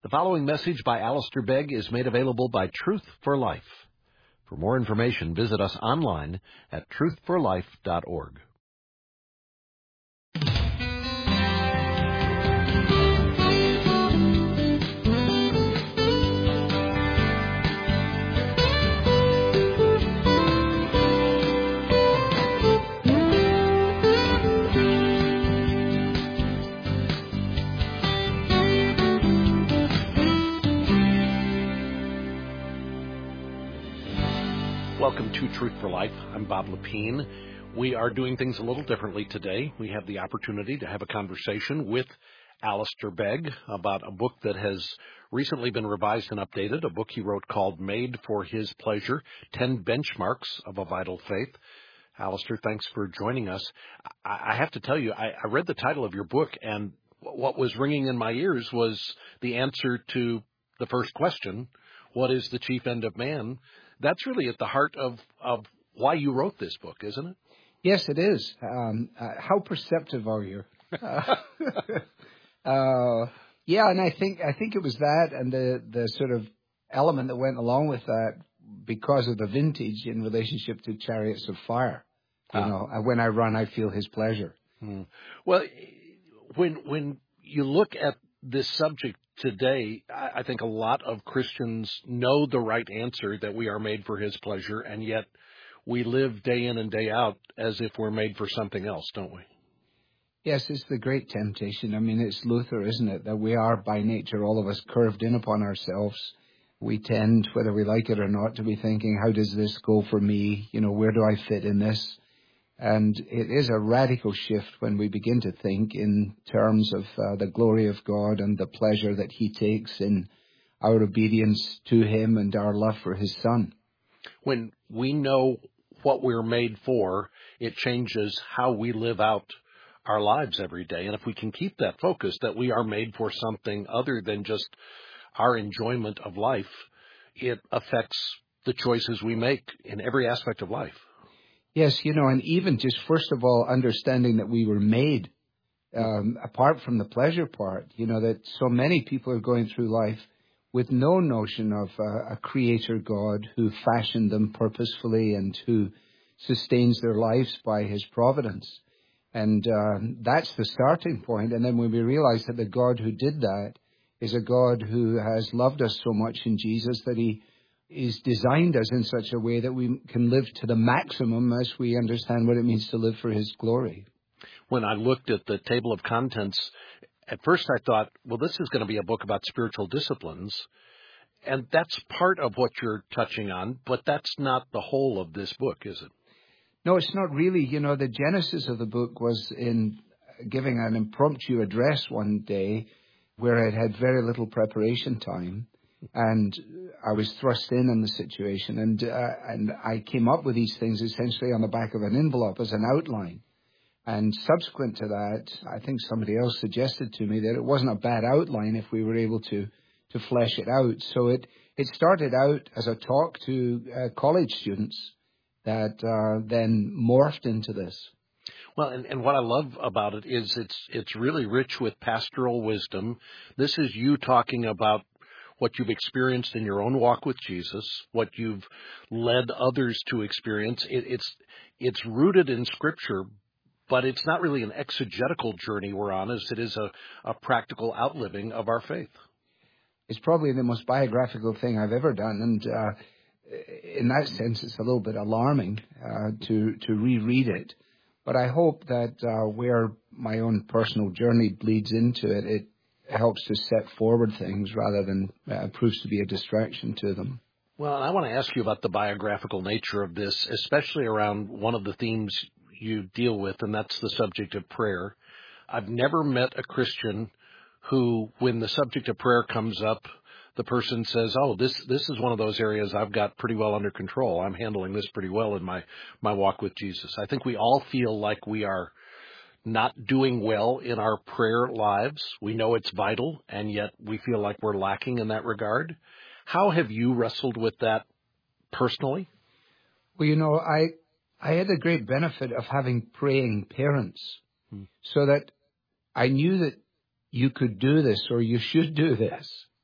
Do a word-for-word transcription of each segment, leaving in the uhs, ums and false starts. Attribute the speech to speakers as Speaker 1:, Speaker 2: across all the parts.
Speaker 1: The following message by Alistair Begg is made available by Truth for Life. For more information, visit us online at truth for life dot org. Welcome to Truth for Life. I'm Bob Lepine. We are doing things a little differently today. We have the opportunity to have a conversation with Alistair Begg about a book that has recently been revised and updated, a book he wrote called Made for His Pleasure, ten Benchmarks of a Vital Faith. Alistair, thanks for joining us. I have to tell you, I read the title of your book, and what was ringing in my ears was the answer to the first question, what is the chief end of man? That's really at the heart of, of why you wrote this book, isn't it?
Speaker 2: Yes, it is. Um, uh, how perceptive are you? uh, uh, yeah, and I think I think it was that and the, the sort of element that went along with that because of the vintage in relationship to Chariots of Fire. You ah. know, when I run, I feel His pleasure.
Speaker 1: Hmm. Well, when when you look at this subject today, I think a lot of Christians know the right answer, that we are made for His pleasure, and yet we live day in and day out as if we're made for something else, don't we?
Speaker 2: Yes, it's the great temptation. I mean, it's Luther, isn't it, that we are by nature, all of us, curved in upon ourselves. We tend, whether we like it or not, to be thinking, how does this go for me? You know, where do I fit in this? And it is a radical shift when we begin to think in terms of uh, the glory of God and the pleasure that He takes in our obedience to Him and our love for His Son.
Speaker 1: When we know what we're made for, it changes how we live out our lives every day. And if we can keep that focus, that we are made for something other than just our enjoyment of life, it affects the choices we make in every aspect of life.
Speaker 2: Yes, you know, and even just first of all, understanding that we were made, um, apart from the pleasure part, you know, that so many people are going through life with no notion of uh, a creator God who fashioned them purposefully and who sustains their lives by His providence. And uh, that's the starting point. And then when we realize that the God who did that is a God who has loved us so much in Jesus that He is designed us in such a way that we can live to the maximum as we understand what it means to live for His glory.
Speaker 1: When I looked at the table of contents, at first I thought, well, this is going to be a book about spiritual disciplines, and that's part of what you're touching on, but that's not the whole of this book, is it?
Speaker 2: No, it's not really. You know, the genesis of the book was in giving an impromptu address one day where I'd had very little preparation time. And I was thrust in on the situation, and uh, and I came up with these things essentially on the back of an envelope as an outline. And subsequent to that, I think somebody else suggested to me that it wasn't a bad outline if we were able to to flesh it out. So it, it started out as a talk to uh, college students that uh, then morphed into this.
Speaker 1: Well, and, and what I love about it is it's it's really rich with pastoral wisdom. This is you talking about what you've experienced in your own walk with Jesus, what you've led others to experience. It, it's it's rooted in Scripture, but it's not really an exegetical journey we're on, as it is a, a practical outliving of our faith.
Speaker 2: It's probably the most biographical thing I've ever done, and uh, in that sense, it's a little bit alarming uh, to, to reread it. But I hope that uh, where my own personal journey bleeds into it, it helps to set forward things rather than uh, proves to be a distraction to them.
Speaker 1: Well, and I want to ask you about the biographical nature of this, especially around one of the themes you deal with, and that's the subject of prayer. I've never met a Christian who, when the subject of prayer comes up, the person says, oh, this this is one of those areas I've got pretty well under control. I'm handling this pretty well in my, my walk with Jesus. I think we all feel like we are not doing well in our prayer lives. We know it's vital, and yet we feel like we're lacking in that regard. How have you wrestled with that personally?
Speaker 2: Well, you know, I I had the great benefit of having praying parents, hmm. so that I knew that you could do this or you should do this.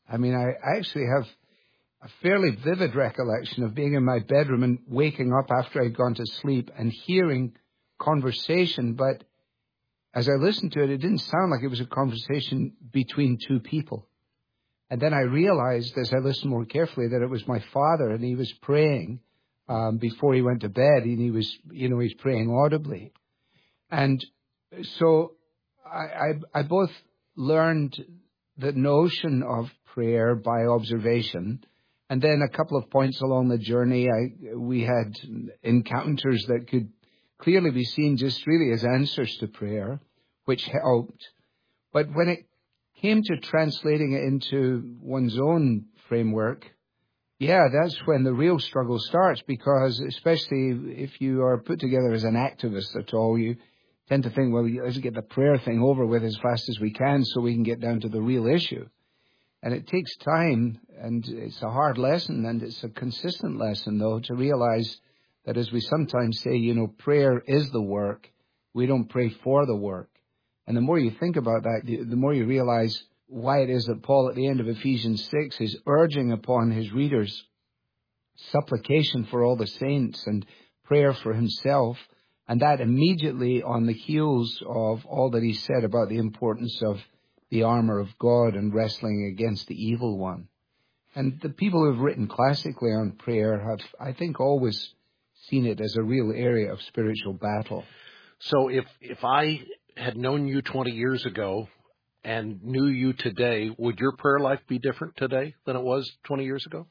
Speaker 2: I mean, I, I actually have a fairly vivid recollection of being in my bedroom and waking up after I'd gone to sleep and hearing conversation, but as I listened to it, it didn't sound like it was a conversation between two people. And then I realized, as I listened more carefully, that it was my father, and he was praying um, before he went to bed, and he was, you know, he's praying audibly. And so I, I, I both learned the notion of prayer by observation, and then a couple of points along the journey, I, we had encounters that could clearly be seen just really as answers to prayer, which helped. But when it came to translating it into one's own framework, yeah, that's when the real struggle starts, because especially if you are put together as an activist at all, you tend to think, well, let's get the prayer thing over with as fast as we can so we can get down to the real issue. And it takes time, and it's a hard lesson, and it's a consistent lesson, though, to realize that, as we sometimes say, you know, prayer is the work. We don't pray for the work. And the more you think about that, the more you realize why it is that Paul, at the end of Ephesians six, is urging upon his readers supplication for all the saints and prayer for himself, and that immediately on the heels of all that he said about the importance of the armor of God and wrestling against the evil one. And the people who have written classically on prayer have, I think, always seen it as a real area of spiritual battle.
Speaker 1: So if if I had known you twenty years ago and knew you today, would your prayer life be different today than it was twenty years ago?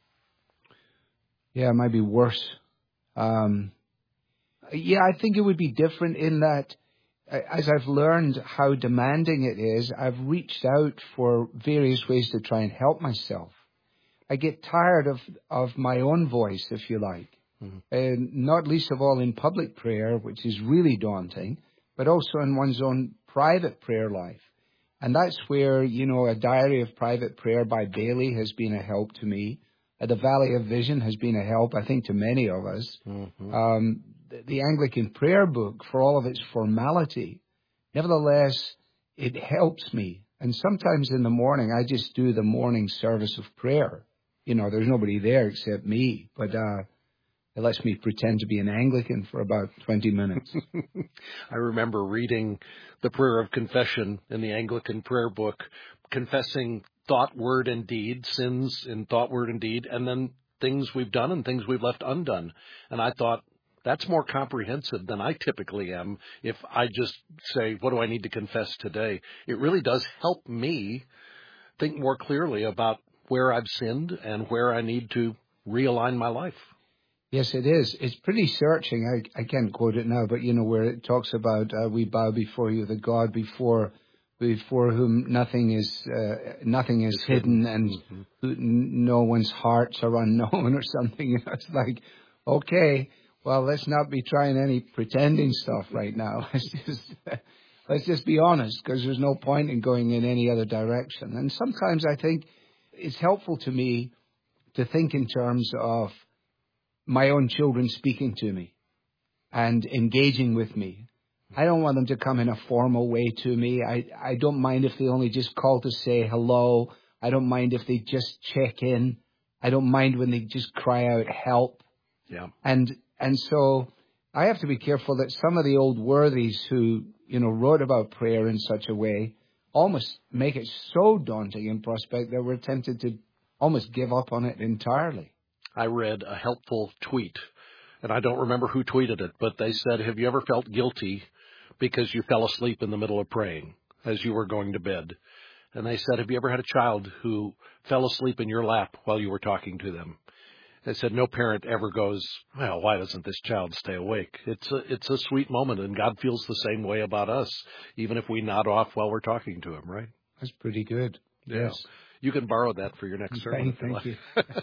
Speaker 2: Yeah, it might be worse. Um, yeah, I think it would be different in that, as I've learned how demanding it is, I've reached out for various ways to try and help myself. I get tired of, of my own voice, if you like, mm-hmm. and not least of all in public prayer, which is really daunting, but also in one's own private prayer life. And that's where, you know, a diary of private prayer by Bailey has been a help to me. Uh, the Valley of Vision has been a help, I think, to many of us. Mm-hmm. Um, the, the Anglican Prayer Book, for all of its formality, nevertheless, it helps me. And sometimes in the morning, I just do the morning service of prayer. You know, there's nobody there except me, but uh, it lets me pretend to be an Anglican for about twenty minutes.
Speaker 1: I remember reading the prayer of confession in the Anglican prayer book, confessing thought, word, and deed, sins in thought, word, and deed, and then things we've done and things we've left undone. And I thought, that's more comprehensive than I typically am if I just say, what do I need to confess today? It really does help me think more clearly about where I've sinned and where I need to realign my life.
Speaker 2: Yes, it is. It's pretty searching. I, I can't quote it now, but, you know, where it talks about uh, we bow before you, the God before before whom nothing is uh, nothing is it's hidden, hidden, and mm-hmm. who, no one's hearts are unknown or something. You know, it's like, okay, well, let's not be trying any pretending stuff right now. Let's just let's just be honest, because there's no point in going in any other direction. And sometimes I think it's helpful to me to think in terms of my own children speaking to me and engaging with me. I don't want them to come in a formal way to me. I, I don't mind if they only just call to say hello. I don't mind if they just check in. I don't mind when they just cry out help.
Speaker 1: Yeah.
Speaker 2: And and so I have to be careful that some of the old worthies who, you know, wrote about prayer in such a way almost make it so daunting in prospect that we're tempted to almost give up on it entirely.
Speaker 1: I read a helpful tweet, and I don't remember who tweeted it, but they said, have you ever felt guilty because you fell asleep in the middle of praying as you were going to bed? And they said, have you ever had a child who fell asleep in your lap while you were talking to them? They said, no parent ever goes, well, why doesn't this child stay awake? It's a, it's a sweet moment, and God feels the same way about us, even if we nod off while we're talking to him, right?
Speaker 2: That's pretty good.
Speaker 1: Yeah. Yes. You can borrow that for your next sermon.
Speaker 2: Thank, thank you.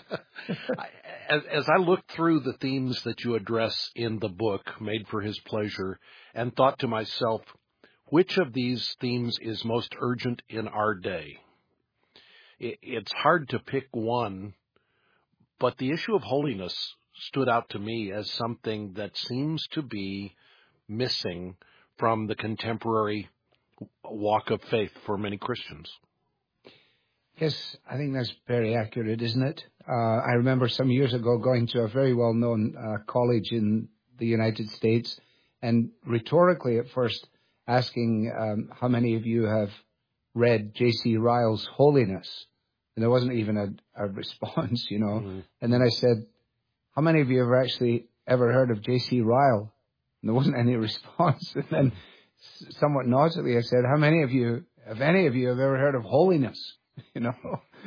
Speaker 1: as, as I looked through the themes that you address in the book, Made for His Pleasure, and thought to myself, which of these themes is most urgent in our day? It, it's hard to pick one, but the issue of holiness stood out to me as something that seems to be missing from the contemporary walk of faith for many Christians.
Speaker 2: Yes, I think that's very accurate, isn't it? Uh, I remember some years ago going to a very well-known uh, college in the United States and rhetorically at first asking um, how many of you have read J C Ryle's Holiness? And there wasn't even a, a response, you know. Mm-hmm. And then I said, how many of you have actually ever heard of J C Ryle? And there wasn't any response. And then somewhat naughtily I said, how many of you, if any of you, have ever heard of Holiness? You know?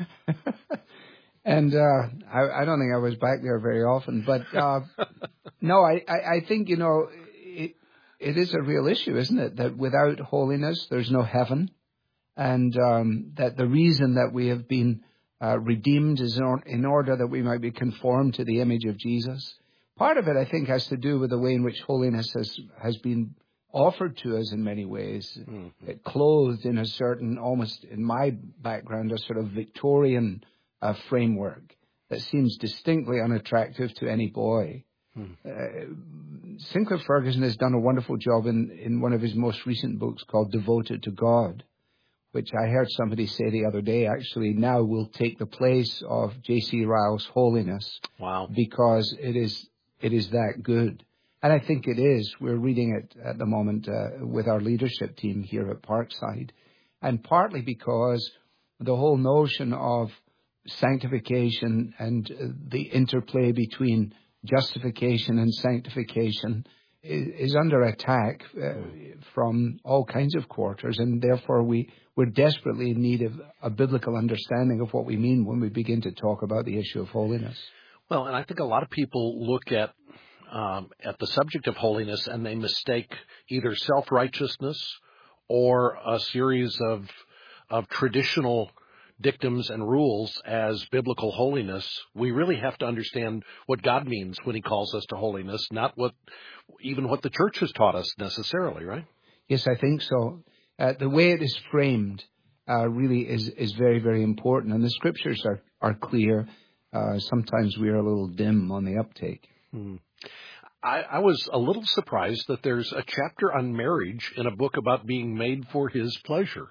Speaker 2: And uh, I, I don't think I was back there very often. But uh, no, I, I, I think, you know, it, it is a real issue, isn't it? That without holiness, there's no heaven. And um, that the reason that we have been uh, redeemed is in, or- in order that we might be conformed to the image of Jesus. Part of it, I think, has to do with the way in which holiness has, has been offered to us in many ways. Mm-hmm. It clothed in a certain, almost in my background, a sort of Victorian uh, framework that seems distinctly unattractive to any boy. Hmm. Uh, Sinclair Ferguson has done a wonderful job in, in one of his most recent books called Devoted to God, which I heard somebody say the other day, actually now will take the place of J C Ryle's Holiness.
Speaker 1: Wow.
Speaker 2: Because it is it is that good. And I think it is. We're reading it at the moment uh, with our leadership team here at Parkside. And partly because the whole notion of sanctification and uh, the interplay between justification and sanctification is, is under attack uh, from all kinds of quarters. And therefore we, we're desperately in need of a biblical understanding of what we mean when we begin to talk about the issue of holiness.
Speaker 1: Well, and I think a lot of people look at um, at the subject of holiness and they mistake either self-righteousness or a series of of traditional dictums and rules as biblical holiness. We really have to understand what God means when he calls us to holiness, not what even what the church has taught us necessarily, right?
Speaker 2: Yes, I think so. Uh, the way it is framed uh, really is, is very, very important. And the scriptures are, are clear. Uh, sometimes we are a little dim on the uptake.
Speaker 1: Hmm. I, I was a little surprised that there's a chapter on marriage in a book about being made for his pleasure.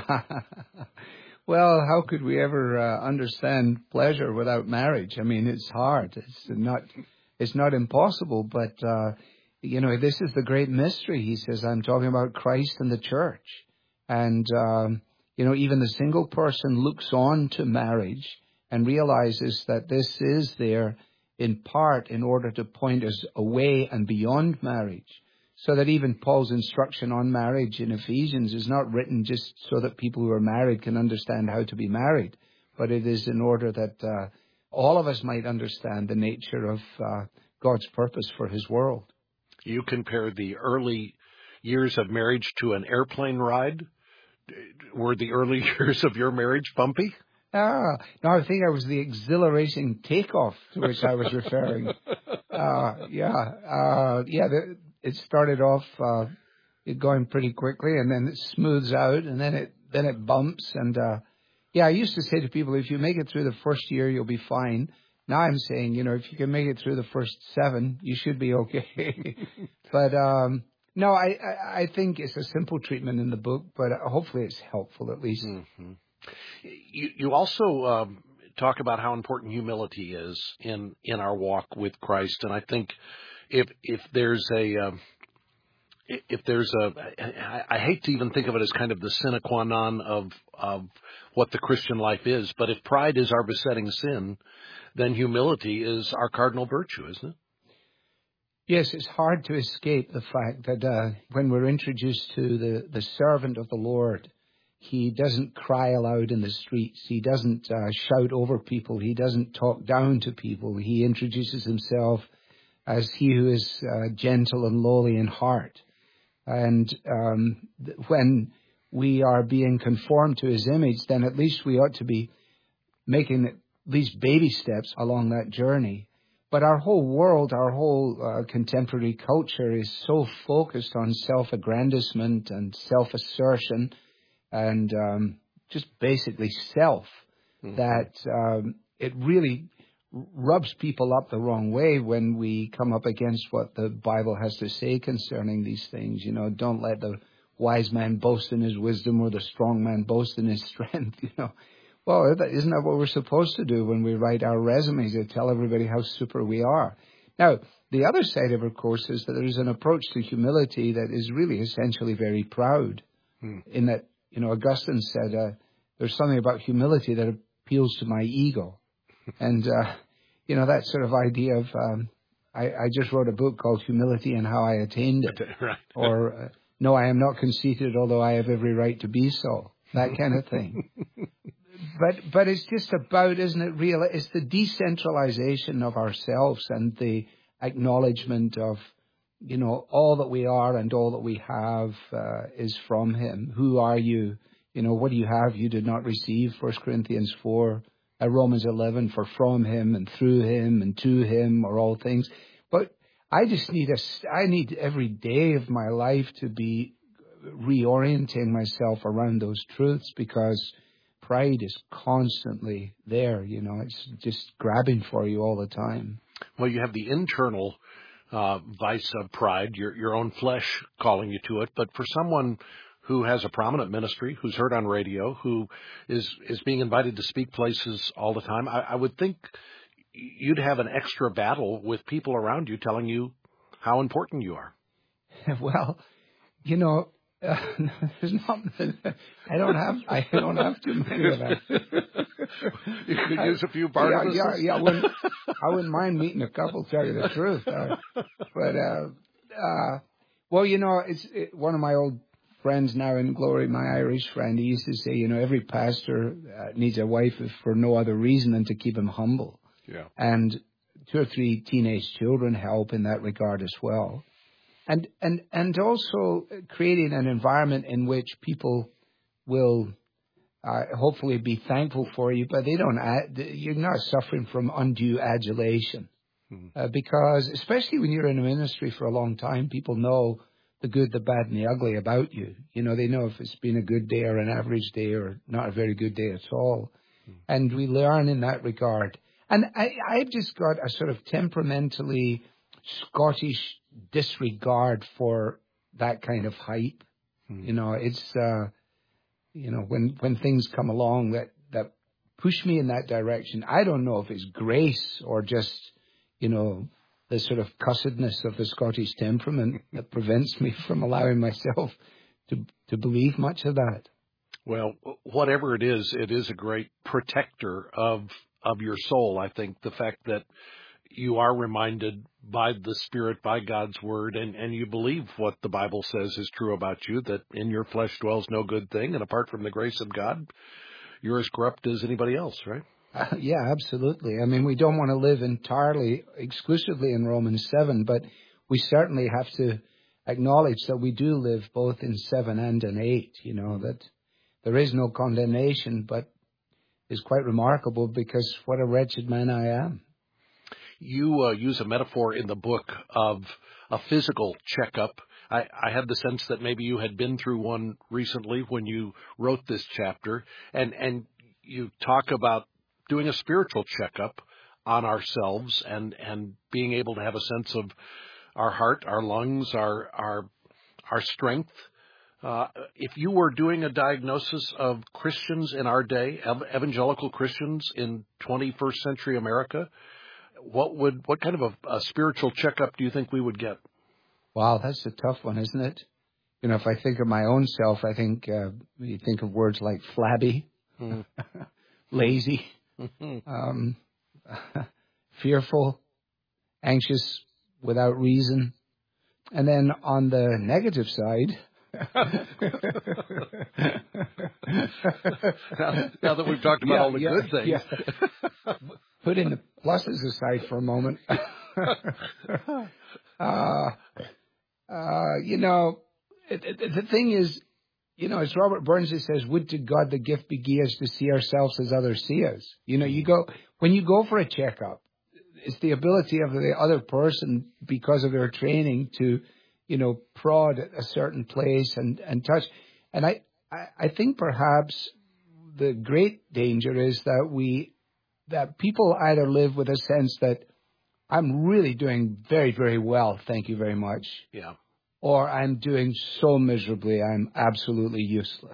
Speaker 2: Well, how could we ever uh, understand pleasure without marriage? I mean, it's hard. It's not, it's not impossible, but, uh, you know, this is the great mystery. He says, I'm talking about Christ and the church. And, um, you know, even the single person looks on to marriage and realizes that this is there in part in order to point us away and beyond marriage. So that even Paul's instruction on marriage in Ephesians is not written just so that people who are married can understand how to be married, but it is in order that uh, all of us might understand the nature of uh, God's purpose for his world.
Speaker 1: You compare the early years of marriage to an airplane ride. Were the early years of your marriage bumpy?
Speaker 2: Ah, no, I think I was the exhilarating takeoff to which I was referring. uh, yeah, uh, yeah, the, it started off uh, going pretty quickly, and then it smooths out, and then it then it bumps. And uh, yeah, I used to say to people, if you make it through the first year, you'll be fine. Now I'm saying, you know, if you can make it through the first seven, you should be okay. But um, no, I, I I think it's a simple treatment in the book, but hopefully it's helpful at least.
Speaker 1: Mm-hmm. You, you also um, talk about how important humility is in, in our walk with Christ, and I think if if there's a uh, if there's a I, I hate to even think of it as kind of the sine qua non of of what the Christian life is, but if pride is our besetting sin, then humility is our cardinal virtue, isn't it?
Speaker 2: Yes, it's hard to escape the fact that uh, when we're introduced to the, the servant of the Lord, he doesn't cry aloud in the streets. He doesn't uh, shout over people. He doesn't talk down to people. He introduces himself as he who is uh, gentle and lowly in heart. And um, th- when we are being conformed to his image, then at least we ought to be making at least baby steps along that journey. But our whole world, our whole uh, contemporary culture is so focused on self-aggrandizement and self-assertion and um, just basically self, mm-hmm. that um, it really rubs people up the wrong way when we come up against what the Bible has to say concerning these things. You know, don't let the wise man boast in his wisdom or the strong man boast in his strength. You know, Well, isn't that what we're supposed to do when we write our resumes, to tell everybody how super we are? Now, the other side of it, of course, is that there's an approach to humility that is really essentially very proud. Hmm. In that, you know, Augustine said, uh, there's something about humility that appeals to my ego. And, uh, you know, that sort of idea of, um, I, I just wrote a book called Humility and How I Attained It.
Speaker 1: Right.
Speaker 2: Or, uh, no, I am not conceited, although I have every right to be so. That kind of thing. But but it's just about, isn't it, real? It's the decentralization of ourselves and the acknowledgement of, you know, all that we are and all that we have uh, is from Him. Who are you? You know, what do you have you did not receive? First Corinthians four, uh, Romans eleven, for from Him and through Him and to Him are all things. But I just need a, I need every day of my life to be reorienting myself around those truths, because pride is constantly there. You know, it's just grabbing for you all the time.
Speaker 1: Well, you have the internal uh, vice of pride, your your own flesh calling you to it. But for someone who has a prominent ministry, who's heard on radio, who is is being invited to speak places all the time, I, I would think you'd have an extra battle with people around you telling you how important you are.
Speaker 2: Well, you know, Uh, there's not. I don't have. I don't have too many of that.
Speaker 1: You could use a few Barnabas.
Speaker 2: Yeah, yeah, yeah. I wouldn't, I wouldn't mind meeting a couple. Tell you the truth. Uh, but uh, uh, well, you know, it's it, one of my old friends now in glory, my Irish friend. He used to say, you know, every pastor uh, needs a wife if for no other reason than to keep him humble.
Speaker 1: Yeah.
Speaker 2: And two or three teenage children help in that regard as well. And and and also creating an environment in which people will uh, hopefully be thankful for you, but they don't. Ad, you're not suffering from undue adulation, mm-hmm. uh, because especially when you're in a ministry for a long time, people know the good, the bad, and the ugly about you. You know, they know if it's been a good day or an average day or not a very good day at all, mm-hmm. and we learn in that regard. And I, I've just got a sort of temperamentally Scottish disregard for that kind of hype. Hmm. You know, it's, uh, you know, when, when things come along that, that push me in that direction, I don't know if it's grace or just, you know, the sort of cussedness of the Scottish temperament that prevents me from allowing myself to, to believe much of that.
Speaker 1: Well, whatever it is, it is a great protector of, of your soul. I think the fact that you are reminded by the Spirit, by God's Word, and, and you believe what the Bible says is true about you, that in your flesh dwells no good thing, and apart from the grace of God, you're as corrupt as anybody else, right?
Speaker 2: Uh, yeah, absolutely. I mean, we don't want to live entirely, exclusively in Romans seven, but we certainly have to acknowledge that we do live both in seven and in eight, you know, that there is no condemnation, but is quite remarkable because what a wretched man I am.
Speaker 1: You uh, use a metaphor in the book of a physical checkup. I, I had the sense that maybe you had been through one recently when you wrote this chapter, and, and you talk about doing a spiritual checkup on ourselves and, and being able to have a sense of our heart, our lungs, our our our strength. Uh, if you were doing a diagnosis of Christians in our day, evangelical Christians in twenty-first century America, What would what kind of a, a spiritual checkup do you think we would get?
Speaker 2: Wow, that's a tough one, isn't it? You know, if I think of my own self, I think uh, you think of words like flabby, mm. lazy, um, fearful, anxious, without reason, and then on the negative side.
Speaker 1: now, now that we've talked about
Speaker 2: yeah,
Speaker 1: all the
Speaker 2: yeah,
Speaker 1: good things.
Speaker 2: Yeah. Put in the pluses aside for a moment. uh, uh, you know, it, it, the thing is, you know, as Robert Burns says, would to God the gift be given us to see ourselves as others see us. You know, you go, when you go for a checkup, it's the ability of the other person, because of their training, to, you know, prod at a certain place and, and touch. And I, I, I think perhaps the great danger is that we, that people either live with a sense that I'm really doing very, very well, thank you very much.
Speaker 1: Yeah.
Speaker 2: Or I'm doing so miserably, I'm absolutely useless.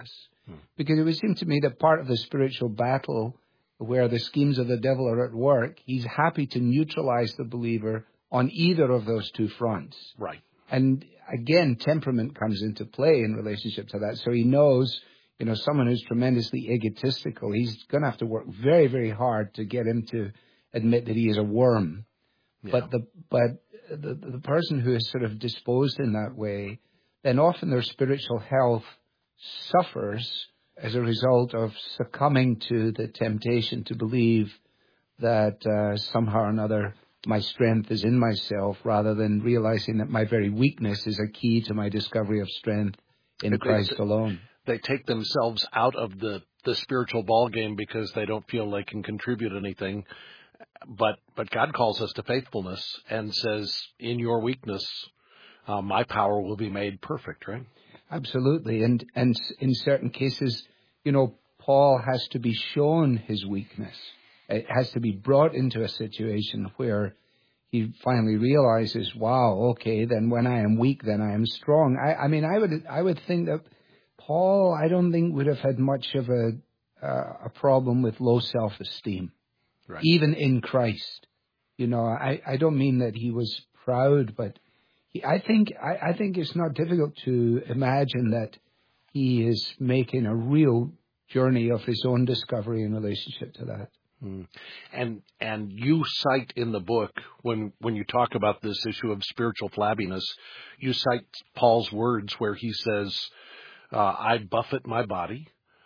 Speaker 2: Hmm. Because it would seem to me that part of the spiritual battle where the schemes of the devil are at work, he's happy to neutralize the believer on either of those two fronts.
Speaker 1: Right.
Speaker 2: And again, temperament comes into play in relationship to that. So he knows, you know, someone who's tremendously egotistical, he's going to have to work very, very hard to get him to admit that he is a worm. Yeah. But the but the, the person who is sort of disposed in that way, then often their spiritual health suffers as a result of succumbing to the temptation to believe that uh, somehow or another my strength is in myself, rather than realizing that my very weakness is a key to my discovery of strength in if Christ
Speaker 1: they,
Speaker 2: alone.
Speaker 1: They take themselves out of the, the spiritual ballgame because they don't feel they can contribute anything. But but God calls us to faithfulness and says, in your weakness, uh, my power will be made perfect, right?
Speaker 2: Absolutely. And and in certain cases, you know, Paul has to be shown his weakness. It has to be brought into a situation where he finally realizes, wow, okay, then when I am weak, then I am strong. I, I mean, I would I would think that Paul, I don't think would have had much of a uh, a problem with low self-esteem, right. Even in Christ. You know, I, I don't mean that he was proud, but he, I think I, I think it's not difficult to imagine that he is making a real journey of his own discovery in relationship to that.
Speaker 1: Mm. And and you cite in the book, when when you talk about this issue of spiritual flabbiness, you cite Paul's words where he says, uh, I buffet my body,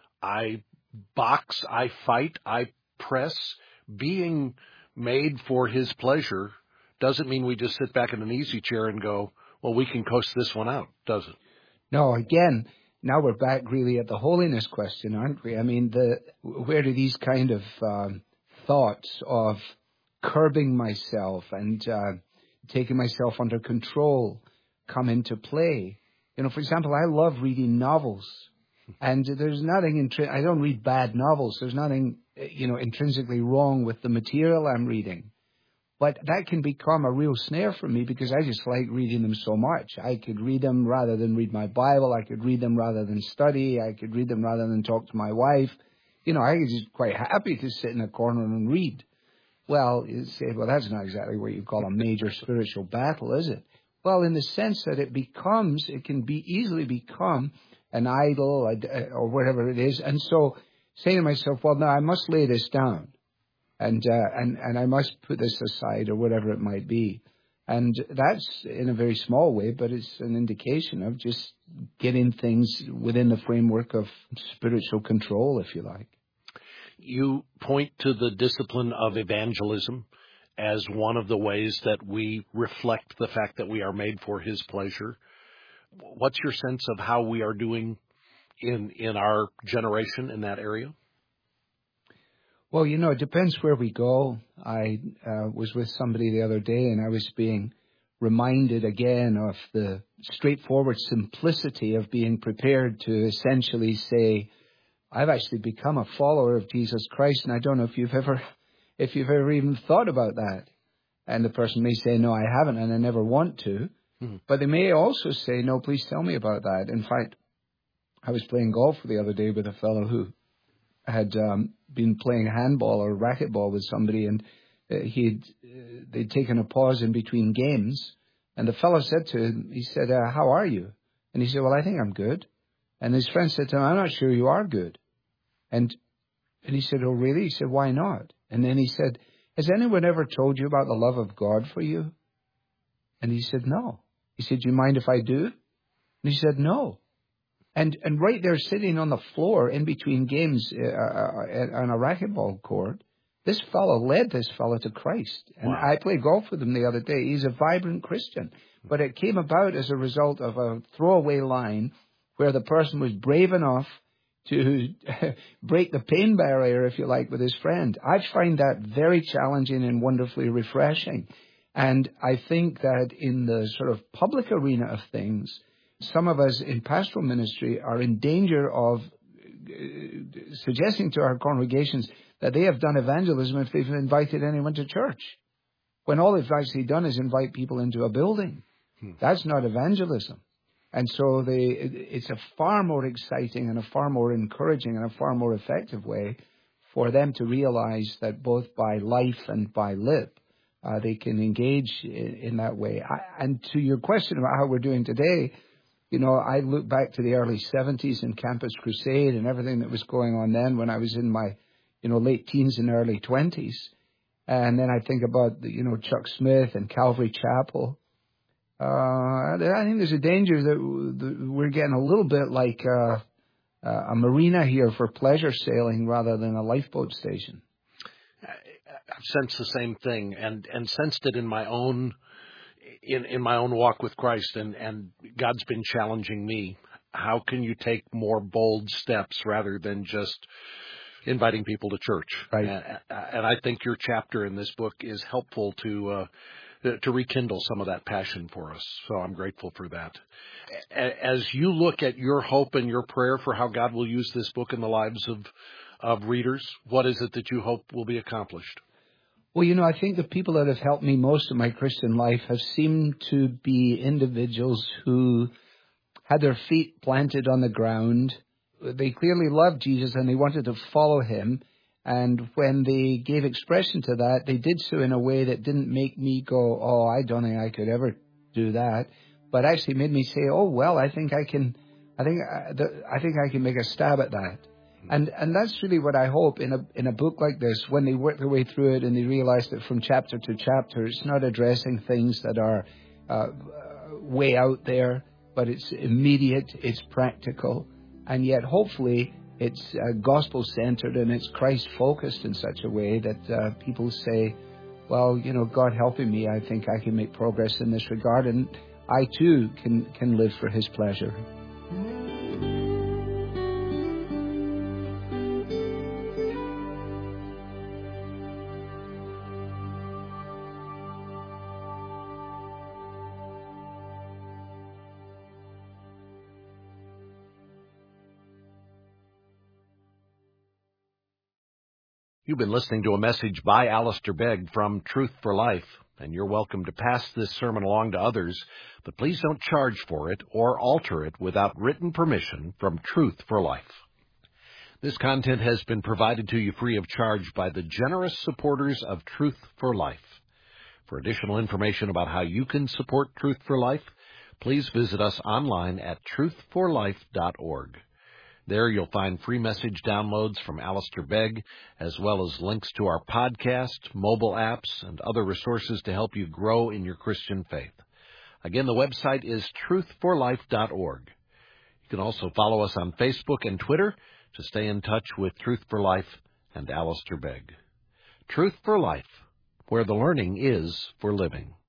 Speaker 1: I box, I fight, I press. Being made for his pleasure doesn't mean we just sit back in an easy chair and go, well, we can coast this one out, does it?
Speaker 2: No, again, now we're back really at the holiness question, aren't we? I mean, the where do these kind of um, thoughts of curbing myself and uh, taking myself under control come into play? You know, for example, I love reading novels, and there's nothing, intri- I don't read bad novels. There's nothing, you know, intrinsically wrong with the material I'm reading. But that can become a real snare for me because I just like reading them so much. I could read them rather than read my Bible. I could read them rather than study. I could read them rather than talk to my wife. You know, I was just quite happy to sit in a corner and read. Well, you say, well, that's not exactly what you call a major spiritual battle, is it? Well, in the sense that it becomes, it can be easily become an idol or whatever it is. And so saying to myself, well, no, I must lay this down. And, uh, and, and I must put this aside or whatever it might be. And that's in a very small way, but it's an indication of just getting things within the framework of spiritual control, if you like.
Speaker 1: You point to the discipline of evangelism as one of the ways that we reflect the fact that we are made for his pleasure. What's your sense of how we are doing in, in our generation in that area?
Speaker 2: Well, you know, it depends where we go. I uh, was with somebody the other day, and I was being reminded again of the straightforward simplicity of being prepared to essentially say, I've actually become a follower of Jesus Christ, and I don't know if you've ever, if you've ever even thought about that. And the person may say, no, I haven't, and I never want to. Mm-hmm. But they may also say, no, please tell me about that. In fact, I was playing golf the other day with a fellow who had um, been playing handball or racquetball with somebody, and uh, he'd uh, they'd taken a pause in between games, and the fellow said to him, he said, uh, how are you? And he said, well, I think I'm good. And his friend said to him, I'm not sure you are good. And and he said, oh, really? He said, why not? And then he said, has anyone ever told you about the love of God for you? And he said, no. He said, do you mind if I do? And he said, no. And and right there, sitting on the floor in between games uh, uh, on a racquetball court, this fellow led this fellow to Christ. And wow. I played golf with him the other day. He's a vibrant Christian. But it came about as a result of a throwaway line where the person was brave enough to break the pain barrier, if you like, with his friend. I find that very challenging and wonderfully refreshing. And I think that in the sort of public arena of things, some of us in pastoral ministry are in danger of suggesting to our congregations that they have done evangelism if they've invited anyone to church, when all they've actually done is invite people into a building. Hmm. That's not evangelism. And so they, it's a far more exciting and a far more encouraging and a far more effective way for them to realize that both by life and by lip, uh, they can engage in, in that way. I, and to your question about how we're doing today, you know, I look back to the early seventies in Campus Crusade and everything that was going on then when I was in my, you know, late teens and early twenties. And then I think about, the, you know, Chuck Smith and Calvary Chapel. Uh, I think there's a danger that we're getting a little bit like uh, a marina here for pleasure sailing rather than a lifeboat station.
Speaker 1: I've sensed the same thing, and, and sensed it in my own in, in my own walk with Christ, and, and God's been challenging me. How can you take more bold steps rather than just inviting people to church?
Speaker 2: Right.
Speaker 1: And, and I think your chapter in this book is helpful to uh, to rekindle some of that passion for us. So I'm grateful for that. As you look at your hope and your prayer for how God will use this book in the lives of, of readers, what is it that you hope will be accomplished?
Speaker 2: Well, you know, I think the people that have helped me most in my Christian life have seemed to be individuals who had their feet planted on the ground. They clearly loved Jesus and they wanted to follow him. And when they gave expression to that, they did so in a way that didn't make me go, oh, I don't think I could ever do that, but actually made me say, oh, well, I think I can, I think, I think I can make a stab at that. And and that's really what I hope in a in a book like this, when they work their way through it and they realize that from chapter to chapter, it's not addressing things that are uh, way out there, but it's immediate, it's practical, and yet hopefully it's uh, gospel-centered and it's Christ-focused in such a way that uh, people say, well, you know, God helping me, I think I can make progress in this regard, and I too can, can live for his pleasure.
Speaker 1: You've been listening to a message by Alistair Begg from Truth for Life, and you're welcome to pass this sermon along to others, but please don't charge for it or alter it without written permission from Truth for Life. This content has been provided to you free of charge by the generous supporters of Truth for Life. For additional information about how you can support Truth for Life, please visit us online at truth for life dot org. There you'll find free message downloads from Alistair Begg, as well as links to our podcast, mobile apps, and other resources to help you grow in your Christian faith. Again, the website is truth for life dot org. You can also follow us on Facebook and Twitter to stay in touch with Truth for Life and Alistair Begg. Truth for Life, where the learning is for living.